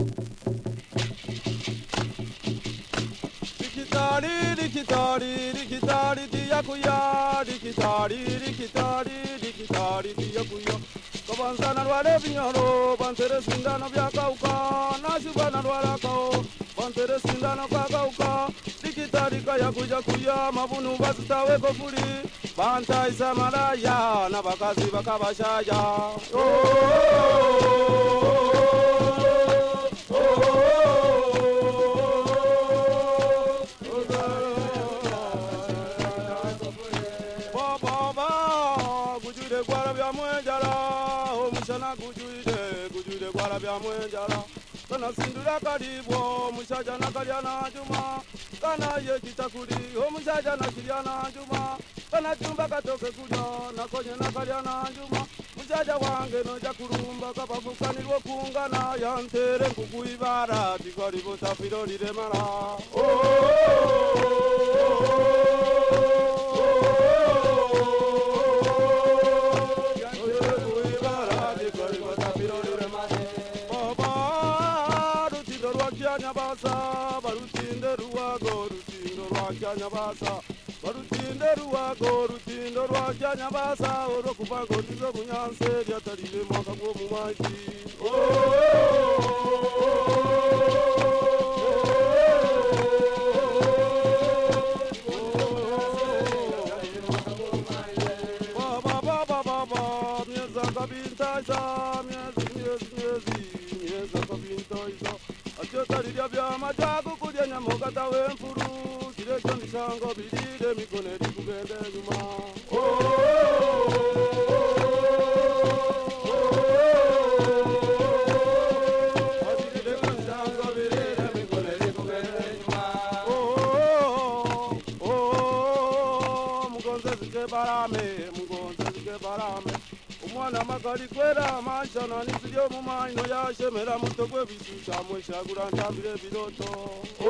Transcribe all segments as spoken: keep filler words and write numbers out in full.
Dikitari, dikitari, dikitari, diyakuya, dikitari, dikitari, dikitari, diyakuya. Kabansana rwale binyoro, bantere sindano byakauka, nasubana rwala kao, bantere sindano kakauka. Dikitari kaya kuja kuya, mabunu basitawe kofuri, banta isa malaya, na bakazi bakabashaya. Oh, oh, oh, oh, oh. Gujude, gujude gwara bya mwenjala. Kana sindura karibo, mushaja na kalyana juma. Kana ye kitakuri, o mushaja na kilyana juma. Kana chumba katoke kulya, na konye na kalyana juma. Mushaja wange no jakurumba, kapafukani wokungana. Yantere kukuibara, tikaribo tafiro liremara. Oh, oh, oh, oh, Nyabasa, barutinde ruwago, rutindo rwakya nyabasa. Barutinde ruwago, rutindo rwakya nyabasa. Oro kuvango ndizo bunyanse, lyatalile mwaka gwo mu maji. Oh, oh, Baba, baba, baba, mieza kabintaisa, miezi, miezi, miezi, mieza kabintaisa. Achotarirya byama jakukulya nyamogata w'emfuru, kirekyo ndishango birire mikoneri kugende nyuma. Oh, oh, barame, mugonze zike barame. Umwana magari kwera mashana niziryo mu maino yashemera muto gwe bishisha mweshagura ntambire biroto. Oh,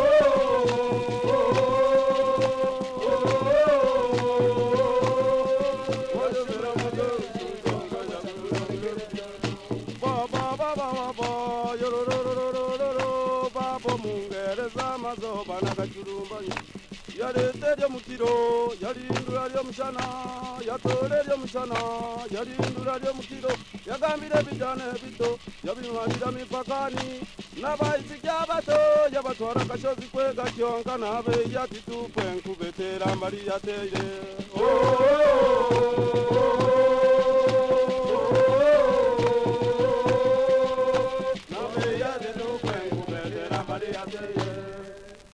baba baba baba yororororororo babo mungereza mazoba nakachurumbanyo. Yarete ryo mukiro, yarindura ryo mushana, yatore ryo mushana, yarindura ryo mukiro, yagambire bijane bito, yabimarira mipakani, nabaisi by'abato, yabatwara akashozi kwe gakyonka nabe yatitupwe nkubetera mbari yateye. Oh,